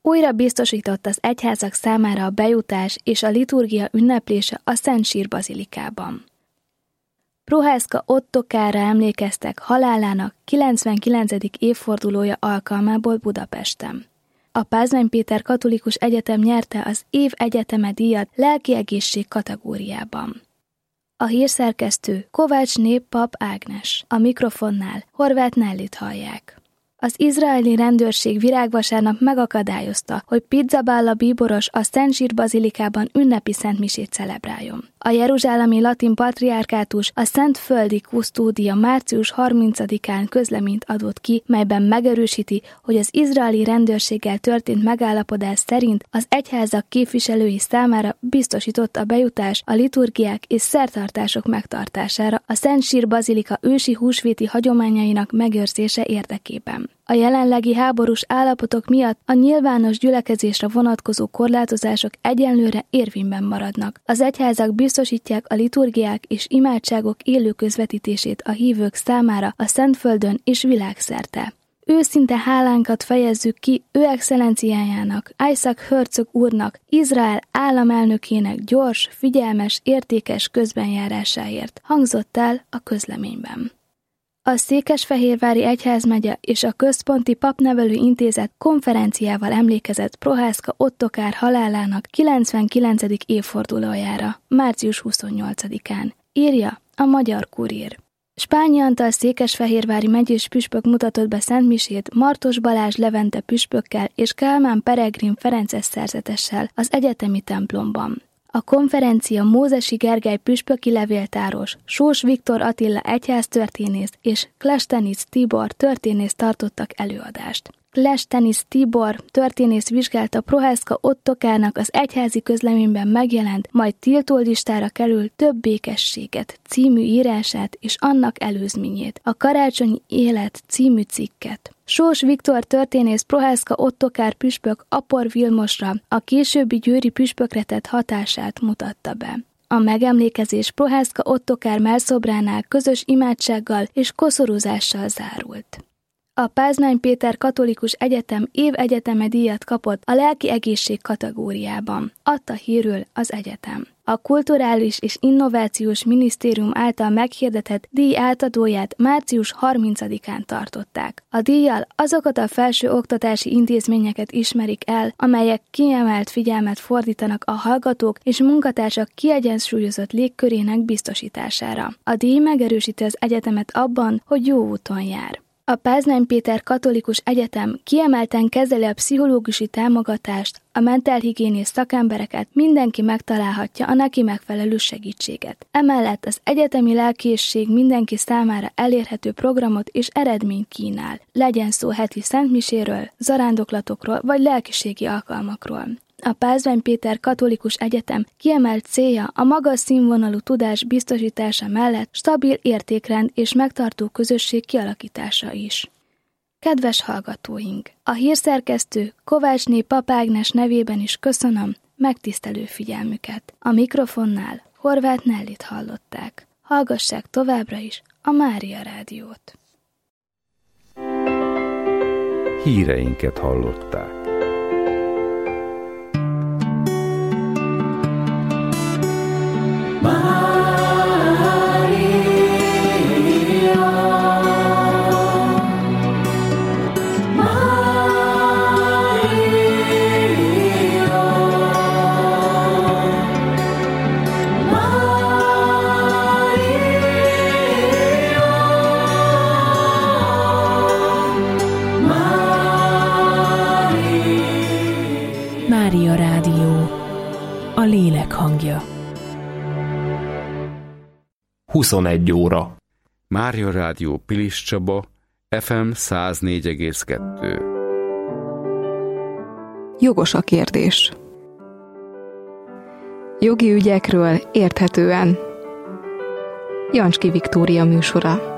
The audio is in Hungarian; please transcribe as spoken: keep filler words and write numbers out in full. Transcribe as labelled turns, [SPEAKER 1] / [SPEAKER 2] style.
[SPEAKER 1] újra biztosított az egyházak számára a bejutás és a liturgia ünneplése a Szent Sír bazilikában. Prohászka Ottokára emlékeztek halálának kilencvenkilencedik évfordulója alkalmából Budapesten. A Pázmány Péter Katolikus Egyetem nyerte az év egyeteme díjat lelki egészség kategóriában. A hírszerkesztő Kovácsné Pap Ágnes, a mikrofonnál Horváth Nellit hallják. Az izraeli rendőrség virágvasárnap megakadályozta, hogy Pizzaballa bíboros a Szent Sír bazilikában ünnepi szentmisét celebráljon. A jeruzsálemi latin patriárkátus a Szent Földi Kusztódia március harmincadikán közleményt adott ki, melyben megerősíti, hogy az izraeli rendőrséggel történt megállapodás szerint az egyházak képviselői számára biztosított a bejutás a liturgiák és szertartások megtartására a Szent Sír bazilika ősi húsvéti hagyományainak megőrzése érdekében. A jelenlegi háborús állapotok miatt a nyilvános gyülekezésre vonatkozó korlátozások egyenlőre érvényben maradnak. Az egyházak biztosítják a liturgiák és imádságok élő közvetítését a hívők számára a Szentföldön és világszerte. Őszinte hálánkat fejezzük ki ő excellenciájának, Isaac Herzog úrnak, Izrael államelnökének gyors, figyelmes, értékes közbenjárásáért, hangzott el a közleményben. A Székesfehérvári Egyházmegye és a Központi Papnevelő Intézet konferenciával emlékezett Prohászka Ottokár halálának kilencvenkilencedik évfordulójára, március huszonnyolcadikán, írja a Magyar Kurír. Spányi Antal székesfehérvári megyés püspök mutatott be szentmisét Martos Balázs Levente püspökkel és Kálmán Peregrin Ferences szerzetessel az egyetemi templomban. A konferencia Mózesi Gergely püspöki levéltáros, Sós Viktor Attila egyháztörténész és Klestenic Tibor történész tartottak előadást. Klestenic Tibor történész vizsgálta Prohászka Ottokárnak az egyházi közleményben megjelent, majd tiltólistára kerül Több békességet című írását és annak előzményét, a Karácsonyi élet című cikket. Sós Viktor történész Prohászka Ottokár püspök Apor Vilmosra, a későbbi győri püspökre tett hatását mutatta be. A megemlékezés Prohászka Ottokár mellszobránál közös imádsággal és koszorúzással zárult. A Pázmány Péter Katolikus Egyetem év egyeteme díjat kapott a lelki egészség kategóriában, adta hírül az egyetem. A Kulturális és Innovációs Minisztérium által meghirdetett díj átadóját március harmincadikán tartották. A díjjal azokat a felső oktatási intézményeket ismerik el, amelyek kiemelt figyelmet fordítanak a hallgatók és munkatársak kiegyensúlyozott légkörének biztosítására. A díj megerősíti az egyetemet abban, hogy jó úton jár. A Pázmány Péter Katolikus Egyetem kiemelten kezeli a pszichológusi támogatást, a mentálhigiénész szakembereket, mindenki megtalálhatja a neki megfelelő segítséget. Emellett az egyetemi lelkészség mindenki számára elérhető programot és eredményt kínál, legyen szó heti szentmiséről, zarándoklatokról vagy lelkiségi alkalmakról. A Pázmány Péter Katolikus Egyetem kiemelt célja a magas színvonalú tudás biztosítása mellett stabil értékrend és megtartó közösség kialakítása is. Kedves hallgatóink! A hírszerkesztő Kovácsné Pap Ágnes nevében is köszönöm megtisztelő figyelmüket. A mikrofonnál Horváth Nellit hallották. Hallgassák továbbra is a Mária Rádiót.
[SPEAKER 2] Híreinket hallották.
[SPEAKER 3] Mária Rádió, a lélek hangja.
[SPEAKER 2] huszonegy óra. Mária Rádió Pilis Csaba, ef em száz négy egész kettő.
[SPEAKER 4] Jogos a kérdés. Jogi ügyekről érthetően. Jancski Viktória műsora.